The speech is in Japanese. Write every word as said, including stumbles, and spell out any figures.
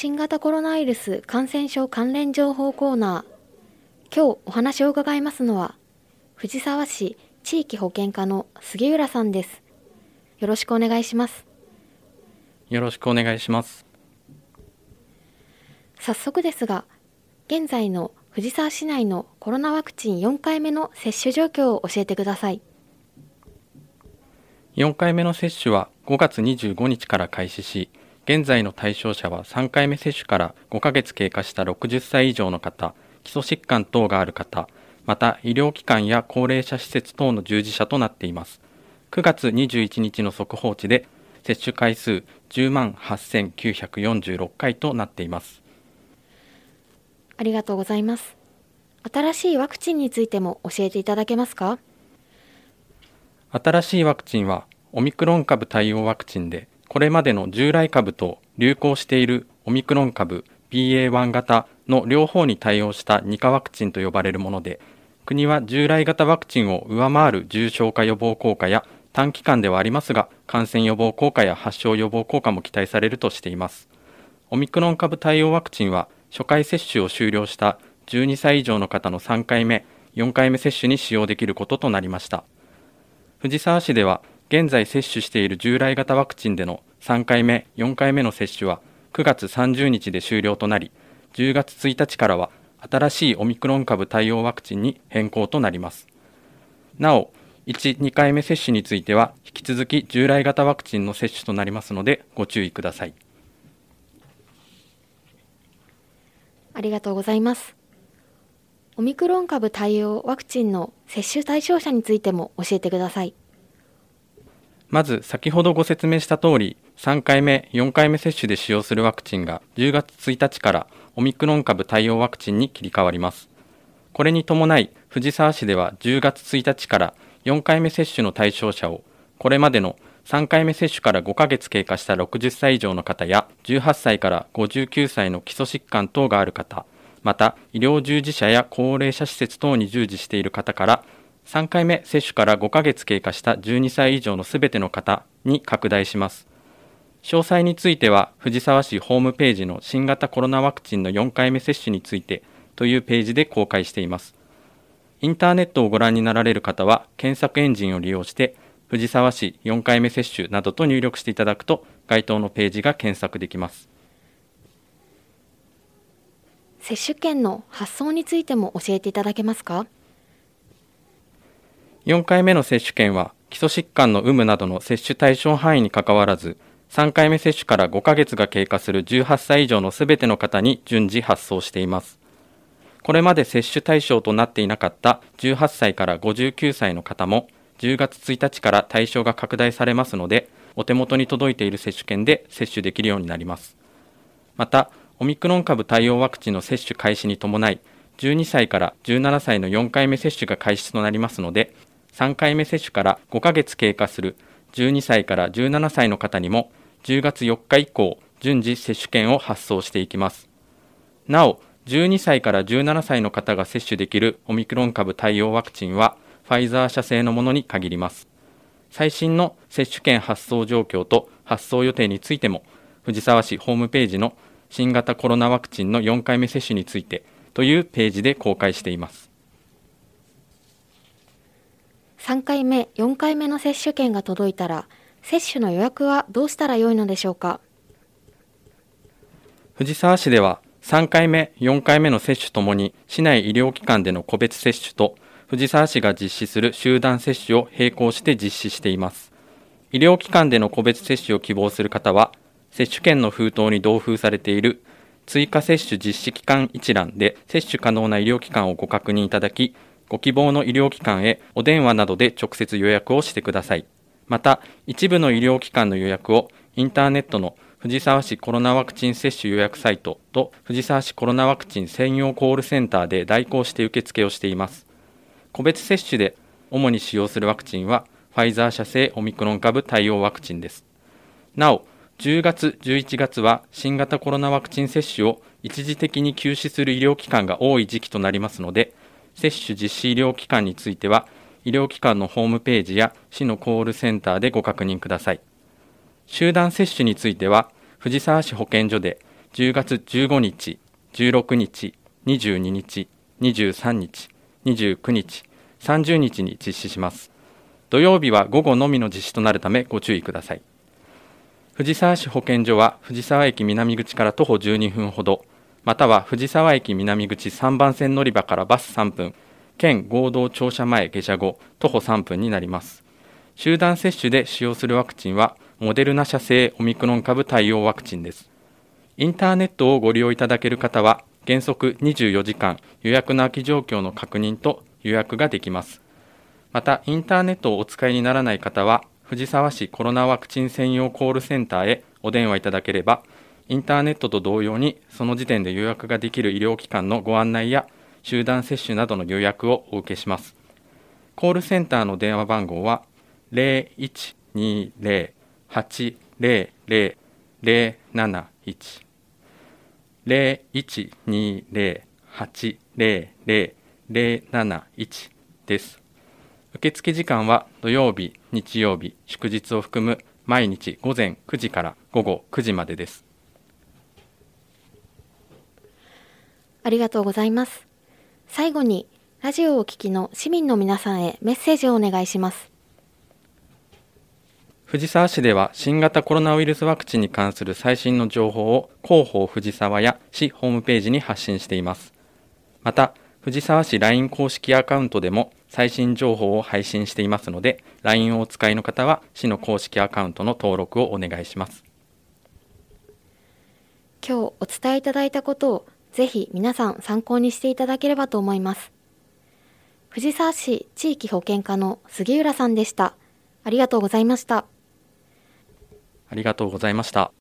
新型コロナウイルス感染症関連情報コーナー。今日お話を伺いますのは、藤沢市地域保健課の杉浦さんです。よろしくお願いします。 よろしくお願いします。 早速ですが、現在の藤沢市内のコロナワクチンよんかいめの接種状況を教えてください。 よんかいめの接種はごがつにじゅうごにちから開始し、現在の対象者はさんかいめ接種からごかげつ経過したろくじゅっさい以上の方、基礎疾患等がある方、また医療機関や高齢者施設等の従事者となっています。くがつにじゅういちにちの速報値で接種回数じゅうまんはっせんきゅうひゃくよんじゅうろっかいとなっています。 ありがとうございます。新しいワクチンについても教えていただけますか？ 新しいワクチンはオミクロン株対応ワクチンで、これまでの従来株と流行しているオミクロン株 ビーエーワン 型の両方に対応したに価ワクチンと呼ばれるもので、国は従来型ワクチンを上回る重症化予防効果や短期間ではありますが、感染予防効果や発症予防効果も期待されるとしています。オミクロン株対応ワクチンは初回接種を終了したじゅうにさい以上の方のさんかいめ、よんかいめ接種に使用できることとなりました。藤沢市では現在接種している従来型ワクチンでのさんかいめ、よんかいめの接種はくがつさんじゅうにちで終了となり、じゅうがつついたちからは新しいオミクロン株対応ワクチンに変更となります。なお、いち、にかいめ接種については引き続き従来型ワクチンの接種となりますのでご注意ください。 ありがとうございます。オミクロン株対応ワクチンの接種対象者についても教えてください。 まず先ほどご説明した通り、さんかいめ、よんかいめ接種で使用するワクチンがじゅうがつついたちからオミクロン株対応ワクチンに切り替わります。これに伴い、藤沢市ではじゅうがつついたちからよんかいめ接種の対象者を、これまでのさんかいめ接種からごかげつ経過したろくじゅっさい以上の方やじゅうはっさいからごじゅうきゅうさいの基礎疾患等がある方、また医療従事者や高齢者施設等に従事している方から、さんかいめ接種からごかげつ経過したじゅうにさい以上のすべての方に拡大します。詳細については藤沢市ホームページの新型コロナワクチンのよんかいめ接種についてというページで公開しています。インターネットをご覧になられる方は検索エンジンを利用して藤沢市よんかいめ接種などと入力していただくと該当のページが検索できます。 接種券の発送についても教えていただけますか？ よんかいめの接種券は基礎疾患の有無などの接種対象範囲にかかわらず、さんかいめ接種からごかげつが経過するじゅうはっさい以上のすべての方に順次発送しています。これまで接種対象となっていなかったじゅうはっさいからごじゅうきゅうさいの方もじゅうがつついたちから対象が拡大されますので、お手元に届いている接種券で接種できるようになります。また、オミクロン株対応ワクチンの接種開始に伴い、じゅうにさいからじゅうななさいのよんかいめ接種が開始となりますので、さんかいめ接種からごかげつ経過するじゅうにさいからじゅうななさいの方にもじゅうがつよっか以降、順次接種券を発送していきます。なお、じゅうにさいからじゅうななさいの方が接種できるオミクロン株対応ワクチンはファイザー社製のものに限ります。最新の接種券発送状況と発送予定についても、藤沢市ホームページの新型コロナワクチンのよんかいめ接種についてというページで公開しています。 さんかいめ、よんかいめの接種券が届いたら、接種の予約はどうしたらよいのでしょうか？ 藤沢市ではさんかいめ、よんかいめの接種ともに市内医療機関での個別接種と藤沢市が実施する集団接種を並行して実施しています。医療機関での個別接種を希望する方は、接種券の封筒に同封されている追加接種実施期間一覧で接種可能な医療機関をご確認いただき、ご希望の医療機関へお電話などで直接予約をしてください。また、一部の医療機関の予約をインターネットの藤沢市コロナワクチン接種予約サイトと藤沢市コロナワクチン専用コールセンターで代行して受付をしています。個別接種で主に使用するワクチンはファイザー社製オミクロン株対応ワクチンです。なお、じゅうがつ、じゅういちがつは新型コロナワクチン接種を一時的に休止する医療機関が多い時期となりますので、接種実施医療機関については、医療機関のホームページや市のコールセンターでご確認ください。集団接種については、藤沢市保健所でじゅうがつじゅうごにち、じゅうろくにち、にじゅうににち、にじゅうさんにち、にじゅうくにち、さんじゅうにちに実施します。土曜日は午後のみの実施となるためご注意ください。藤沢市保健所は藤沢駅南口から徒歩じゅうにふんほど、または藤沢駅南口さんばん線乗り場からバスさんぷん、県合同庁舎前下車後徒歩さんぷんになります。集団接種で使用するワクチンはモデルナ社製オミクロン株対応ワクチンです。インターネットをご利用いただける方は原則にじゅうよじかん予約の空き状況の確認と予約ができます。またインターネットをお使いにならない方は藤沢市コロナワクチン専用コールセンターへお電話いただければ、インターネットと同様にその時点で予約ができる医療機関のご案内や集団接種などの予約をお受けします。コールセンターの電話番号は ゼロいちにゼロ はちゼロゼロ ゼロなないち ゼロいちにゼロ はちゼロゼロ ゼロなないちです。受付時間は土曜日、日曜日、祝日を含む毎日午前くじから午後くじまでです。 ありがとうございます。最後にラジオをお聞きの市民の皆さんへメッセージをお願いします。 藤沢市では新型コロナウイルスワクチンに関する最新の情報を広報藤沢や市ホームページに発信しています。また、藤沢市 ライン 公式アカウントでも最新情報を配信していますので、ライン をお使いの方は市の公式アカウントの登録をお願いします。 今日お伝えいただいたことをぜひ皆さん参考にしていただければと思います。藤沢市地域保健課の杉浦さんでした。ありがとうございました。 ありがとうございました。